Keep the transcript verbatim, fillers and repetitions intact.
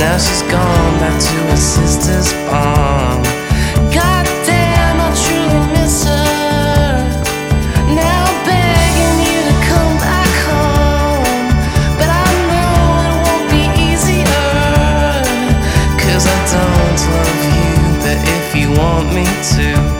Now she's gone back to her sister's palm. God damn, I truly miss her. Now I'm begging you to come back home, but I know it won't be easier, 'cause I don't love you, but if you want me to,